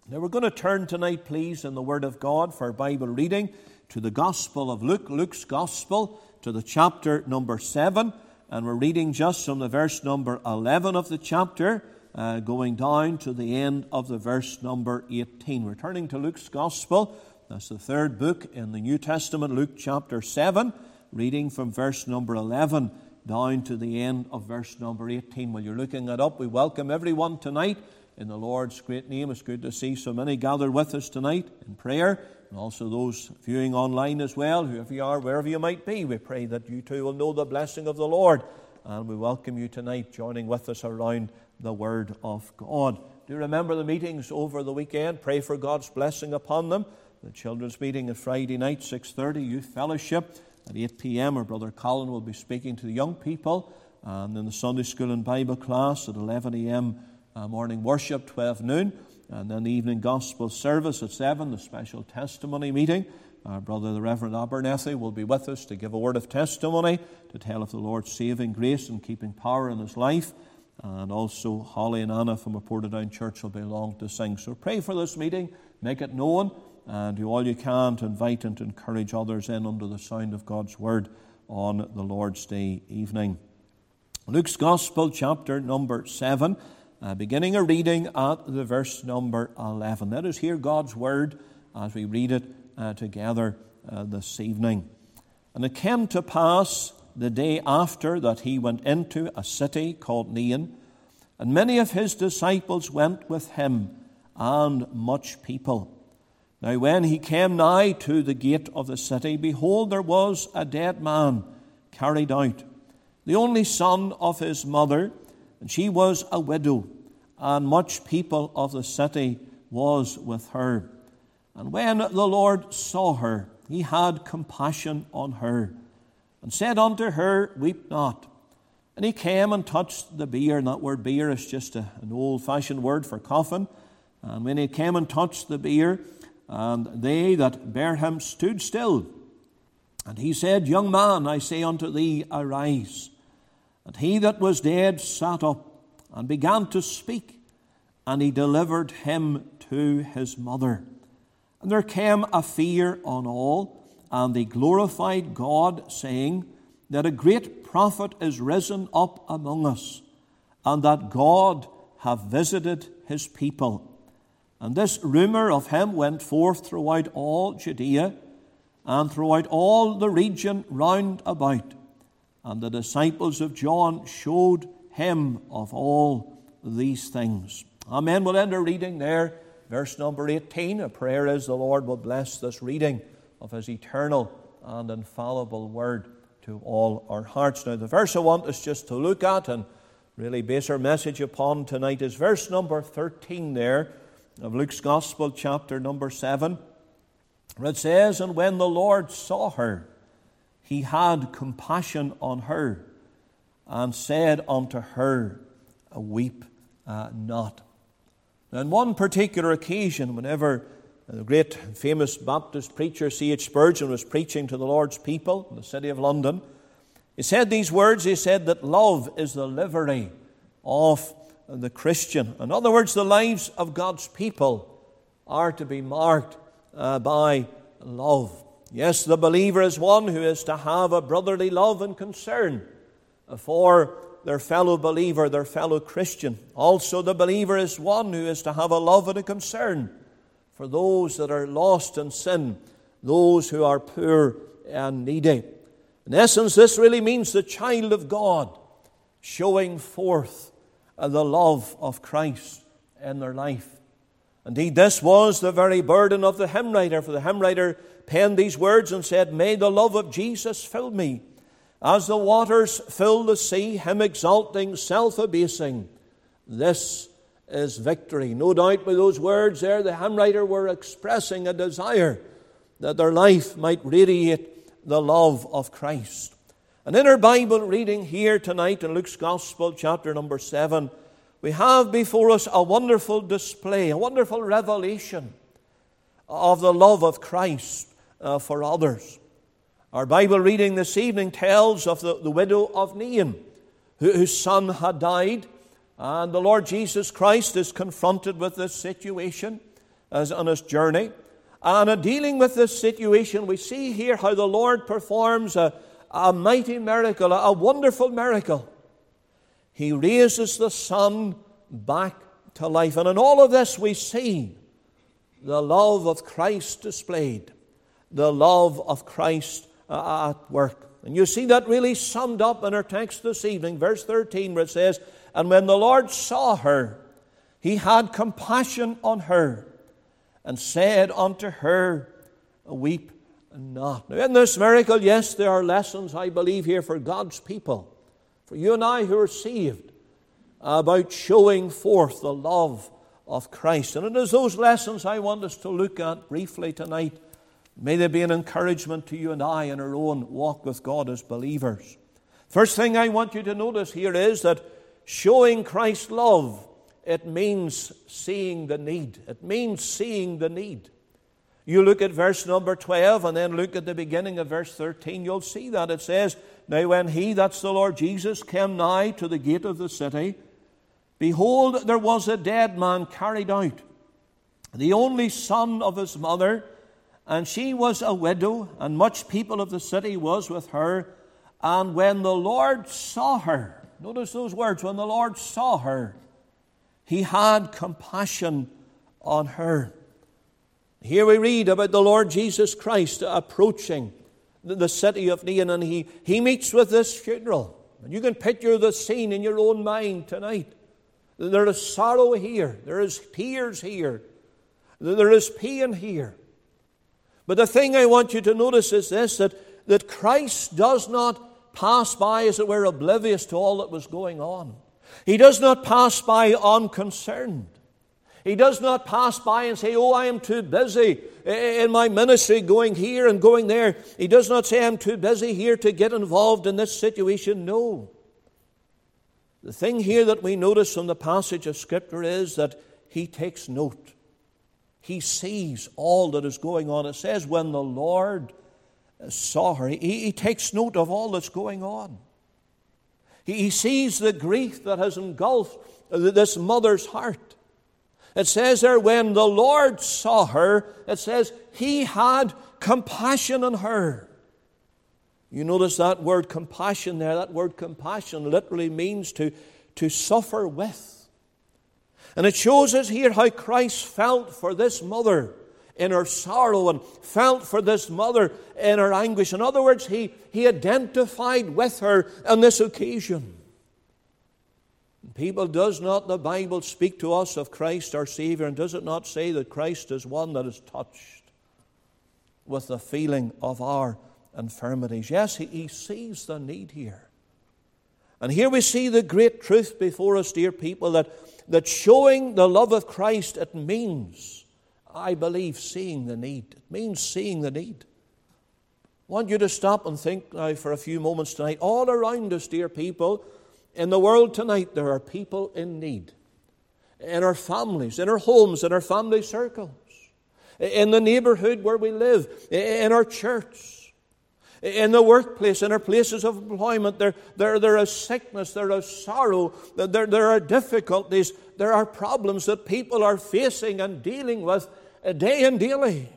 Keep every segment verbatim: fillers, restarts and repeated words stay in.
Now we're going to turn tonight, please, in the Word of God for Bible reading to the Gospel of Luke, Luke's Gospel, to the chapter number seven. And we're reading just from the verse number eleven of the chapter, uh, going down to the end of the verse number eighteen. We're turning to Luke's Gospel. That's the third book in the New Testament, Luke chapter seven, reading from verse number eleven down to the end of verse number eighteen. While you're looking that up, we welcome everyone tonight in the Lord's great name. It's good to see so many gathered with us tonight in prayer, and also those viewing online as well, whoever you are, wherever you might be. We pray that you too will know the blessing of the Lord, and we welcome you tonight joining with us around the Word of God. Do remember the meetings over the weekend. Pray for God's blessing upon them. The children's meeting at Friday night, six thirty, youth fellowship at eight p.m. Our brother Colin will be speaking to the young people, and in the Sunday school and Bible class at eleven a.m. Uh, morning worship, twelve noon, and then the evening gospel service at seven, the special testimony meeting. Our brother, the Reverend Abernethy, will be with us to give a word of testimony, to tell of the Lord's saving grace and keeping power in his life. And also Holly and Anna from a Portadown Church will be along to sing. So pray for this meeting, make it known, and do all you can to invite and to encourage others in under the sound of God's word on the Lord's Day evening. Luke's Gospel, chapter number seven. Uh, beginning a reading at the verse number eleven. Let us hear God's word as we read it uh, together uh, this evening. And it came to pass the day after that he went into a city called Nain, and many of his disciples went with him, and much people. Now when he came nigh to the gate of the city, behold, there was a dead man carried out, the only son of his mother, and she was a widow, and much people of the city was with her. And when the Lord saw her, he had compassion on her, and said unto her, Weep not. And he came and touched the bier, and that word bier is just a, an old-fashioned word for coffin. And when he came and touched the bier, and they that bare him stood still. And he said, Young man, I say unto thee, arise. And he that was dead sat up, and began to speak, and he delivered him to his mother. And there came a fear on all, and they glorified God, saying that a great prophet is risen up among us, and that God hath visited his people. And this rumour of him went forth throughout all Judea, and throughout all the region round about. And the disciples of John showed him of all these things. Amen. We'll end our reading there. Verse number eighteen. A prayer is the Lord will bless this reading of his eternal and infallible word to all our hearts. Now the verse I want us just to look at and really base our message upon tonight is verse number thirteen there of Luke's Gospel, chapter number seven. Where it says, And when the Lord saw her, he had compassion on her, and said unto her, Weep uh, not. Now, on one particular occasion, whenever the great famous Baptist preacher C H Spurgeon was preaching to the Lord's people in the city of London, he said these words. He said that love is the livery of the Christian. In other words, the lives of God's people are to be marked uh, by love. Yes, the believer is one who is to have a brotherly love and concern for their fellow believer, their fellow Christian. Also, the believer is one who is to have a love and a concern for those that are lost in sin, those who are poor and needy. In essence, this really means the child of God showing forth the love of Christ in their life. Indeed, this was the very burden of the hymn writer, for the hymn writer penned these words and said, May the love of Jesus fill me, as the waters fill the sea, him exalting, self-abasing. This is victory. No doubt by those words there, the hymn writer were expressing a desire that their life might radiate the love of Christ. And in our Bible reading here tonight in Luke's Gospel, chapter number seven, we have before us a wonderful display, a wonderful revelation of the love of Christ uh, for others. Our Bible reading this evening tells of the, the widow of Nain, who, whose son had died, and the Lord Jesus Christ is confronted with this situation. as on his journey. And in dealing with this situation, we see here how the Lord performs a, a mighty miracle, a wonderful miracle. He raises the son back to life. And in all of this we see the love of Christ displayed, the love of Christ uh, at work. And you see that really summed up in our text this evening, verse thirteen, where it says, "And when the Lord saw her, he had compassion on her, and said unto her, Weep not." Now in this miracle, yes, there are lessons, I believe, here for God's people, for you and I who are saved, about showing forth the love of Christ. And it is those lessons I want us to look at briefly tonight. May they be an encouragement to you and I in our own walk with God as believers. First thing I want you to notice here is that showing Christ's love, it means seeing the need. It means seeing the need. You look at verse number twelve and then look at the beginning of verse thirteen. You'll see that it says, "Now when he," that's the Lord Jesus, "came nigh to the gate of the city, behold, there was a dead man carried out, the only son of his mother, and she was a widow, and much people of the city was with her. And when the Lord saw her," notice those words, "when the Lord saw her, he had compassion on her." Here we read about the Lord Jesus Christ approaching the city of Nain, and he, he meets with this funeral. And you can picture the scene in your own mind tonight. There is sorrow here. There is tears here. There is pain here. But the thing I want you to notice is this, that, that Christ does not pass by, as it were, oblivious to all that was going on. He does not pass by unconcerned. He does not pass by and say, "Oh, I am too busy in my ministry going here and going there." He does not say, "I'm too busy here to get involved in this situation." No. The thing here that we notice from the passage of Scripture is that he takes note. He sees all that is going on. It says, when the Lord saw her, he, he takes note of all that's going on. He, he sees the grief that has engulfed this mother's heart. It says there, when the Lord saw her, it says, he had compassion on her. You notice that word compassion there. That word compassion literally means to, to suffer with. And it shows us here how Christ felt for this mother in her sorrow and felt for this mother in her anguish. In other words, he, he identified with her on this occasion. People, does not the Bible speak to us of Christ our Savior, and does it not say that Christ is one that is touched with the feeling of our infirmities? Yes, he, he sees the need here. And here we see the great truth before us, dear people, that, that showing the love of Christ, it means, I believe, seeing the need. It means seeing the need. I want you to stop and think now for a few moments tonight. All around us, dear people, in the world tonight, there are people in need. In our families, in our homes, in our family circles, in the neighborhood where we live, in our church, in the workplace, in our places of employment. There, there, there is sickness, there is sorrow, there, there are difficulties, there are problems that people are facing and dealing with day and daily.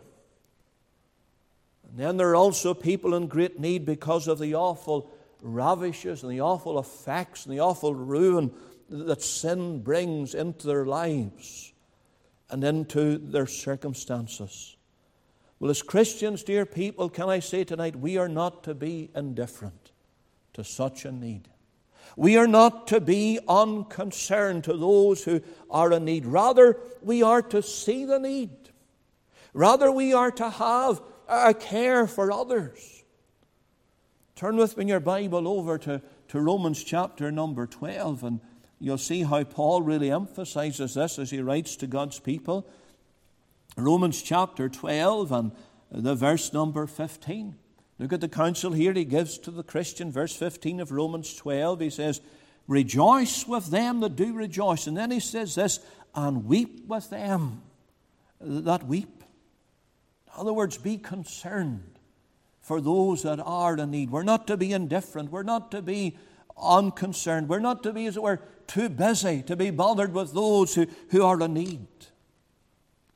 And then there are also people in great need because of the awful ravishes and the awful effects and the awful ruin that sin brings into their lives and into their circumstances. Well, as Christians, dear people, can I say tonight, we are not to be indifferent to such a need. We are not to be unconcerned to those who are in need. Rather, we are to see the need. Rather, we are to have a care for others. Turn with me in your Bible over to, to Romans chapter number twelve, and you'll see how Paul really emphasizes this as he writes to God's people. Romans chapter twelve and the verse number fifteen. Look at the counsel here he gives to the Christian. Verse fifteen of Romans twelve, he says, "Rejoice with them that do rejoice." And then he says this, "And weep with them that weep." In other words, be concerned for those that are in need. We're not to be indifferent. We're not to be unconcerned. We're not to be, as it were, too busy to be bothered with those who, who are in need.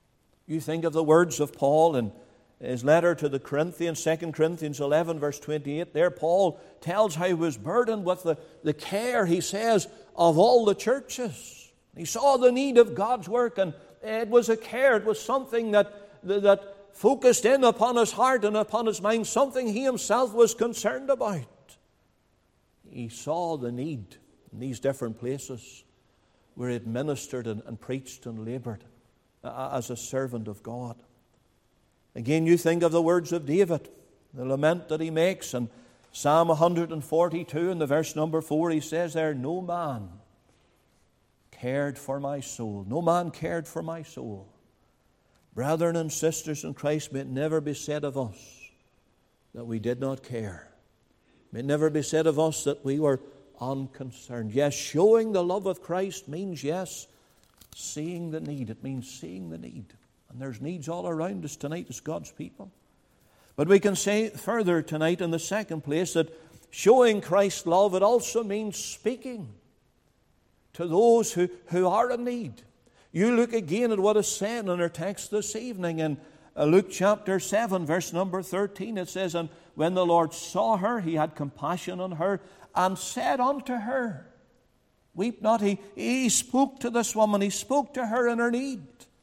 You think of the words of Paul in his letter to the Corinthians, Second Corinthians eleven, verse twenty-eight. There Paul tells how he was burdened with the, the care, he says, of all the churches. He saw the need of God's work, and it was a care. It was something that, that focused in upon his heart and upon his mind, something he himself was concerned about. He saw the need in these different places where he had ministered and, and preached and labored as a servant of God. Again, you think of the words of David, the lament that he makes in Psalm one forty-two, in the verse number four, he says there, no man cared for my soul. No man cared for my soul. Brethren and sisters in Christ, may it never be said of us that we did not care. May it never be said of us that we were unconcerned. Yes, showing the love of Christ means, yes, seeing the need. It means seeing the need. And there's needs all around us tonight as God's people. But we can say further tonight in the second place that showing Christ's love, it also means speaking to those who, who are in need. You look again at what is said in our text this evening in Luke chapter seven, verse number thirteen. It says, and when the Lord saw her, he had compassion on her and said unto her, weep not. He, he spoke to this woman. He spoke to her in her need.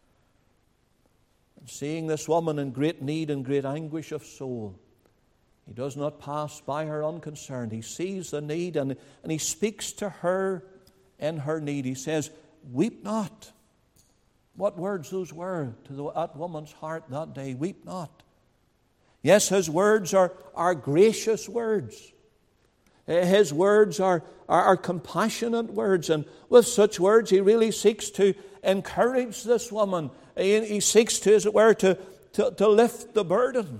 And seeing this woman in great need and great anguish of soul, he does not pass by her unconcerned. He sees the need and, and he speaks to her in her need. He says, weep not. What words those were to the, that woman's heart that day. Weep not. Yes, his words are, are gracious words. His words are, are, are compassionate words. And with such words, he really seeks to encourage this woman. He, he seeks to, as it were, to, to, to lift the burden.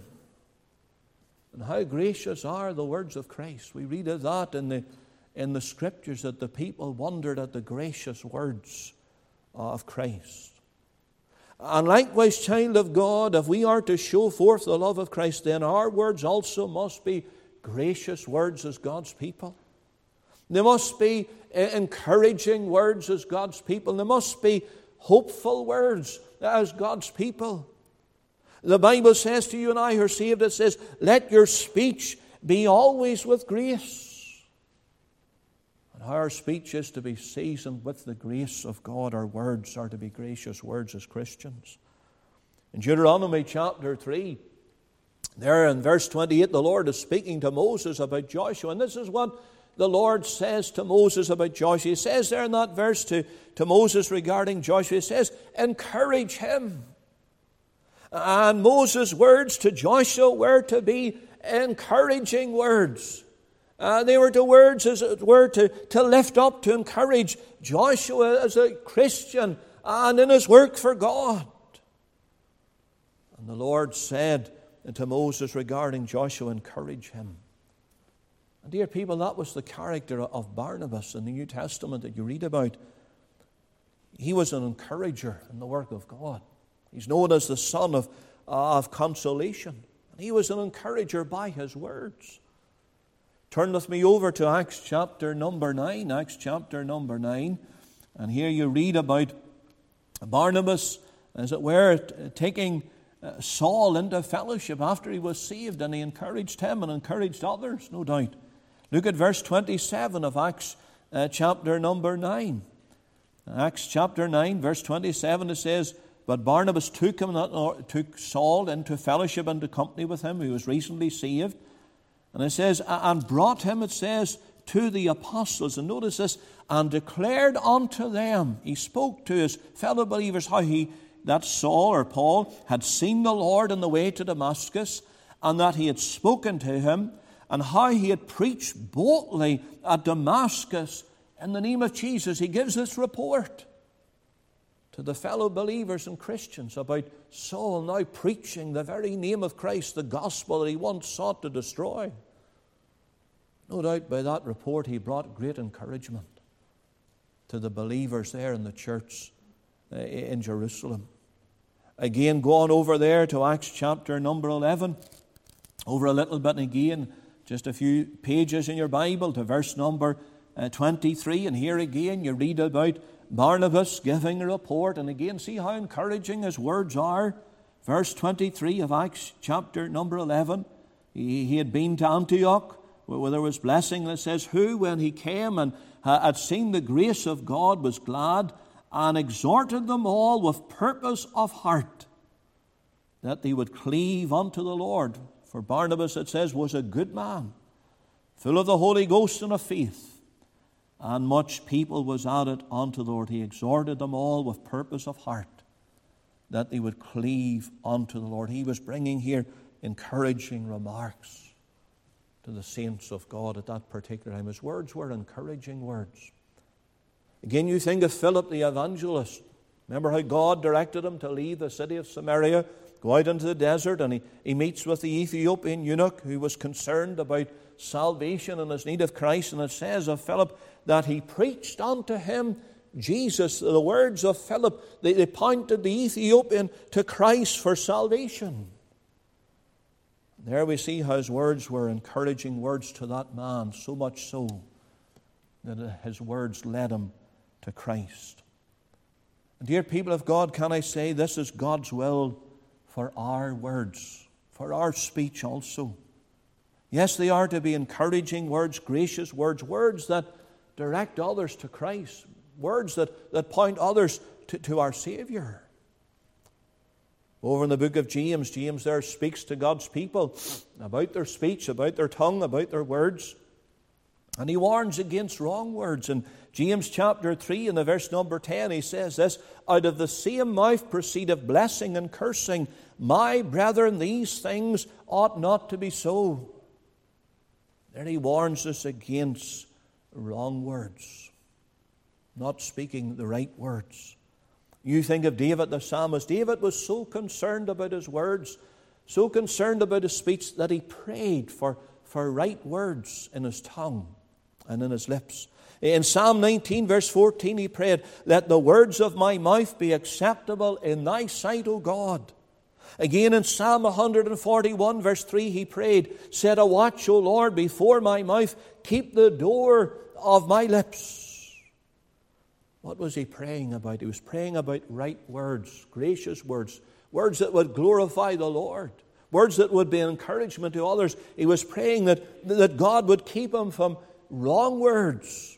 And how gracious are the words of Christ. We read of that in the, in the Scriptures, that the people wondered at the gracious words of Christ. And likewise, child of God, if we are to show forth the love of Christ, then our words also must be gracious words as God's people. They must be encouraging words as God's people. They must be hopeful words as God's people. The Bible says to you and I who are saved, it says, let your speech be always with grace. And our speech is to be seasoned with the grace of God. Our words are to be gracious words as Christians. In Deuteronomy chapter three, there in verse twenty-eight, the Lord is speaking to Moses about Joshua. And this is what the Lord says to Moses about Joshua. He says there in that verse to, to Moses regarding Joshua, he says, encourage him. And Moses' words to Joshua were to be encouraging words. Uh, they were to words, as it were, to, to lift up, to encourage Joshua as a Christian and in his work for God. And the Lord said to Moses regarding Joshua, encourage him. And dear people, that was the character of Barnabas in the New Testament that you read about. He was an encourager in the work of God. He's known as the son of, uh, of consolation. And he was an encourager by his words. Turn with me over to Acts chapter number nine. Acts chapter number nine. And here you read about Barnabas, as it were, taking Saul into fellowship after he was saved. And he encouraged him and encouraged others, no doubt. Look at verse twenty-seven of Acts uh, chapter number nine. Acts chapter nine, verse twenty-seven, it says, but Barnabas took him, took Saul into fellowship and to company with him, who was recently saved. And it says, and brought him, it says, to the apostles. And notice this, and declared unto them, he spoke to his fellow believers how he, that Saul or Paul, had seen the Lord on the way to Damascus, and that he had spoken to him, and how he had preached boldly at Damascus in the name of Jesus. He gives this report to the fellow believers and Christians about Saul now preaching the very name of Christ, the gospel that he once sought to destroy. No doubt by that report he brought great encouragement to the believers there in the church in Jerusalem. Again, go on over there to Acts chapter number eleven, over a little bit again, just a few pages in your Bible to verse number twenty-three, and here again you read about Barnabas giving a report. And again, see how encouraging his words are. Verse twenty-three of Acts chapter number eleven. He, he had been to Antioch, where there was blessing. And it says, who, when he came and had seen the grace of God, was glad, and exhorted them all with purpose of heart, that they would cleave unto the Lord. For Barnabas, it says, was a good man, full of the Holy Ghost and of faith, and much people was added unto the Lord. He exhorted them all with purpose of heart, that they would cleave unto the Lord. He was bringing here encouraging remarks to the saints of God at that particular time. His words were encouraging words. Again, you think of Philip the evangelist. Remember how God directed him to leave the city of Samaria, go out into the desert, and he, he meets with the Ethiopian eunuch who was concerned about salvation and his need of Christ. And it says of Philip that he preached unto him Jesus. The words of Philip, they, they pointed the Ethiopian to Christ for salvation. There we see how his words were encouraging words to that man, so much so that his words led him to Christ. And dear people of God, can I say this is God's will for our words, for our speech also. Yes, they are to be encouraging words, gracious words, words that direct others to Christ, words that, that point others to, to our Savior. Over in the book of James, James there speaks to God's people about their speech, about their tongue, about their words. And he warns against wrong words. In James chapter three, in the verse number ten, he says this, out of the same mouth proceedeth blessing and cursing. My brethren, these things ought not to be so. There he warns us against wrong words, not speaking the right words. You think of David the psalmist. David was so concerned about his words, so concerned about his speech, that he prayed for, for right words in his tongue and in his lips. In Psalm nineteen, verse fourteen, he prayed, let the words of my mouth be acceptable in thy sight, O God. Again in Psalm one forty-one, verse three, he prayed, set a watch, O Lord, before my mouth, keep the door of my lips. What was he praying about? He was praying about right words, gracious words, words that would glorify the Lord, words that would be an encouragement to others. He was praying that, that God would keep him from wrong words.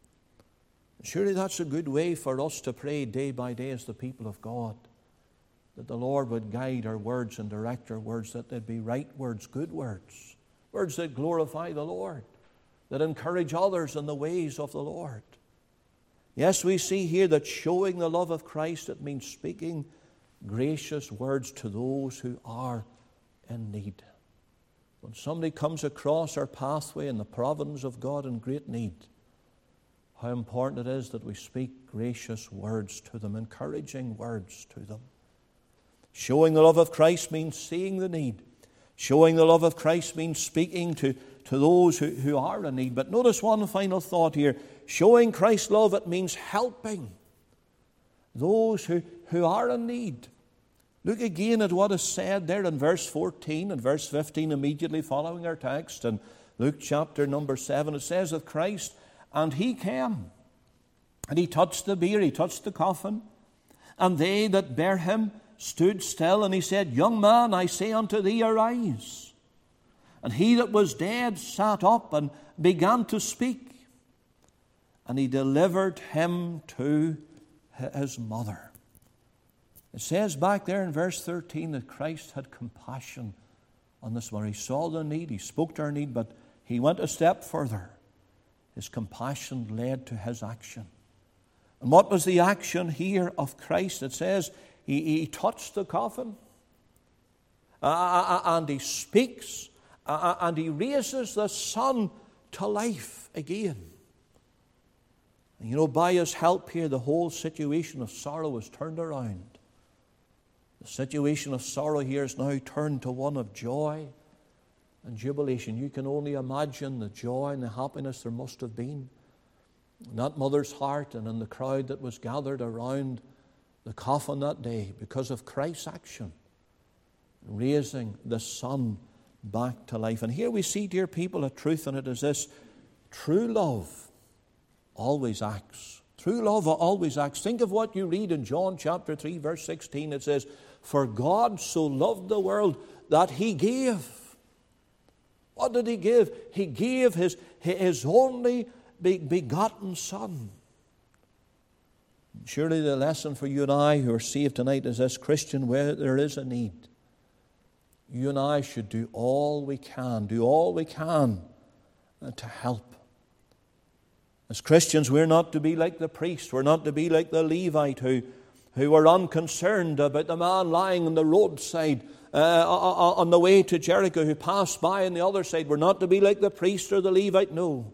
Surely that's a good way for us to pray day by day as the people of God, that the Lord would guide our words and direct our words, that they'd be right words, good words, words that glorify the Lord, that encourage others in the ways of the Lord. Yes, we see here that showing the love of Christ, it means speaking gracious words to those who are in need. When somebody comes across our pathway in the providence of God in great need, how important it is that we speak gracious words to them, encouraging words to them. Showing the love of Christ means seeing the need. Showing the love of Christ means speaking to, to those who, who are in need. But notice one final thought here. Showing Christ's love, it means helping those who, who are in need. Look again at what is said there in verse fourteen and verse fifteen, immediately following our text. In Luke chapter number seven, it says of Christ, and he came, and he touched the bier, he touched the coffin, and they that bare him stood still, and he said, young man, I say unto thee, arise. And he that was dead sat up and began to speak. And he delivered him to his mother. It says back there in verse thirteen that Christ had compassion on this mother. He saw the need, he spoke to her need, but he went a step further. His compassion led to his action. And what was the action here of Christ? It says he, he touched the coffin, uh, and he speaks, uh, and he raises the son to life again. And you know, by his help here, the whole situation of sorrow was turned around. The situation of sorrow here is now turned to one of joy and jubilation. You can only imagine the joy and the happiness there must have been in that mother's heart and in the crowd that was gathered around the coffin that day because of Christ's action, raising the son back to life. And here we see, dear people, a truth, and it is this: true love always acts True love always acts. Think of what you read in John chapter three, verse sixteen. It says, "For God so loved the world that He gave." What did He give? He gave His, his only begotten Son. Surely the lesson for you and I who are saved tonight is this: Christian, where there is a need, you and I should do all we can, do all we can to help. As Christians, we're not to be like the priest. We're not to be like the Levite who, who were unconcerned about the man lying on the roadside uh, on the way to Jericho who passed by on the other side. We're not to be like the priest or the Levite, no.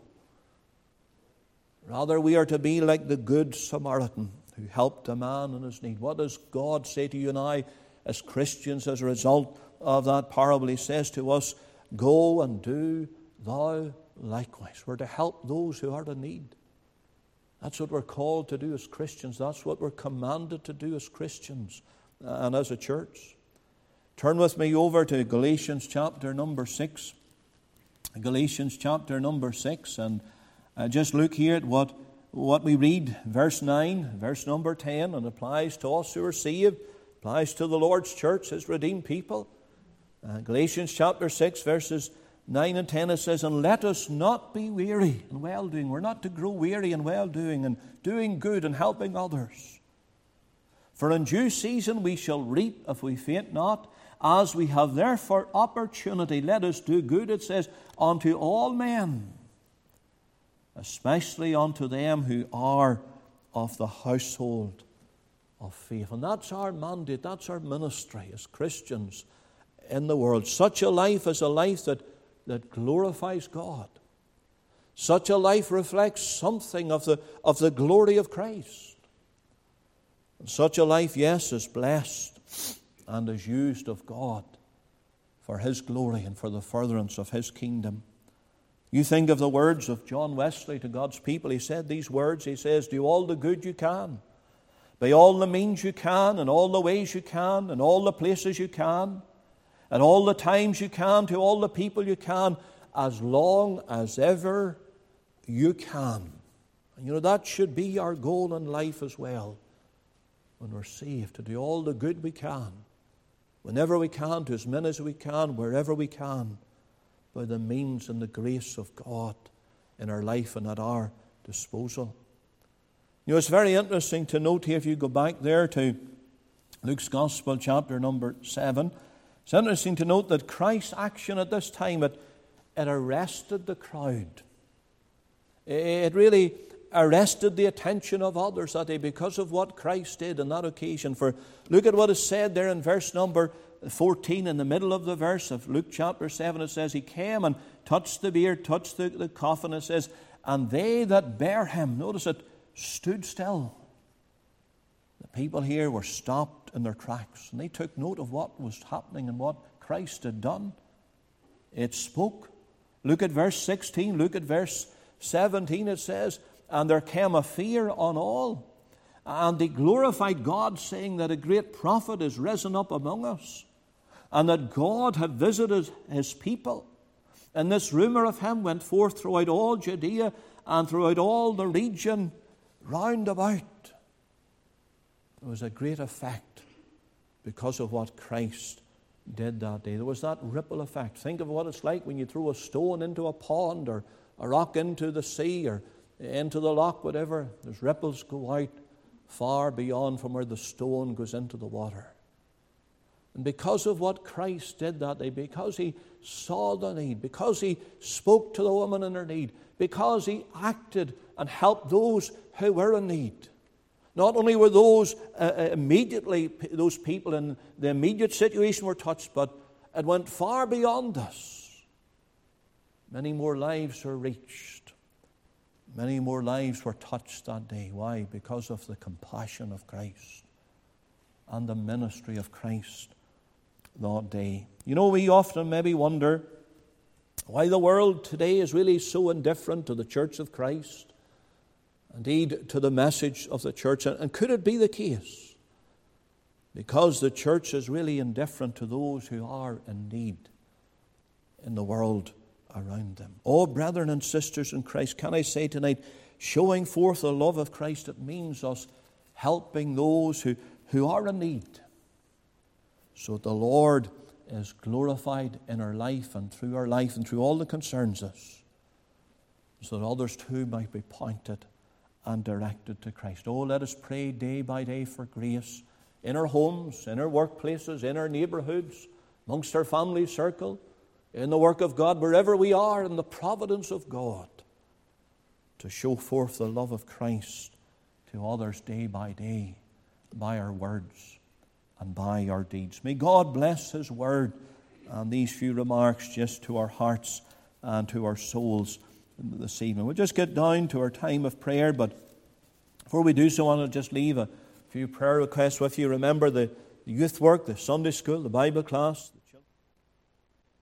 Rather, we are to be like the Good Samaritan who helped a man in his need. What does God say to you and I as Christians as a result of that parable? He says to us, "Go and do thou likewise." We're to help those who are in need. That's what we're called to do as Christians. That's what we're commanded to do as Christians and as a church. Turn with me over to Galatians chapter number six. Galatians chapter number six, and uh, just look here at what, what we read, verse nine, verse number ten, and applies to us who are saved, applies to the Lord's church, His redeemed people. Uh, Galatians chapter six, verses nine and ten, it says, "And let us not be weary in well-doing." We're not to grow weary in well-doing and doing good and helping others. "For in due season we shall reap if we faint not. As we have therefore opportunity, let us do good," it says, "unto all men, especially unto them who are of the household of faith." And that's our mandate, that's our ministry as Christians in the world. Such a life is a life that that glorifies God. Such a life reflects something of the, of the glory of Christ. And such a life, yes, is blessed and is used of God for His glory and for the furtherance of His kingdom. You think of the words of John Wesley to God's people. He said these words, he says, "Do all the good you can, by all the means you can, in all the ways you can, in all the places you can, at all the times you can, to all the people you can, as long as ever you can." And you know, that should be our goal in life as well. When we're saved, to do all the good we can, whenever we can, to as many as we can, wherever we can, by the means and the grace of God in our life and at our disposal. You know, it's very interesting to note here, if you go back there to Luke's Gospel, chapter number seven, it's interesting to note that Christ's action at this time, it, it arrested the crowd. It really arrested the attention of others that day because of what Christ did on that occasion. For look at what is said there in verse number fourteen, in the middle of the verse of Luke chapter seven. It says, "He came and touched the bier, touched the, the coffin." It says, "And they that bare him," notice it, "stood still." The people here were stopped in their tracks, and they took note of what was happening and what Christ had done. It spoke. Look at verse sixteen, look at verse seventeen. It says, "And there came a fear on all, and they glorified God, saying that a great prophet is risen up among us, and that God had visited His people. And this rumor of Him went forth throughout all Judea and throughout all the region round about." There was a great effect because of what Christ did that day. There was that ripple effect. Think of what it's like when you throw a stone into a pond or a rock into the sea or into the loch, whatever. Those ripples go out far beyond from where the stone goes into the water. And because of what Christ did that day, because He saw the need, because He spoke to the woman in her need, because He acted and helped those who were in need, not only were those uh, immediately, those people in the immediate situation were touched, but it went far beyond us. Many more lives were reached. Many more lives were touched that day. Why? Because of the compassion of Christ and the ministry of Christ that day. You know, we often maybe wonder why the world today is really so indifferent to the Church of Christ, indeed to the message of the church. And could it be the case? Because the church is really indifferent to those who are in need in the world around them. Oh, brethren and sisters in Christ, can I say tonight, showing forth the love of Christ, it means us helping those who, who are in need, so that the Lord is glorified in our life and through our life and through all that concerns us, so that others too might be pointed and directed to Christ. Oh, let us pray day by day for grace in our homes, in our workplaces, in our neighborhoods, amongst our family circle, in the work of God, wherever we are, in the providence of God, to show forth the love of Christ to others day by day, by our words and by our deeds. May God bless His word and these few remarks just to our hearts and to our souls this evening. We'll just get down to our time of prayer, but before we do so, I want to just leave a few prayer requests with you. Remember the youth work, the Sunday school, the Bible class,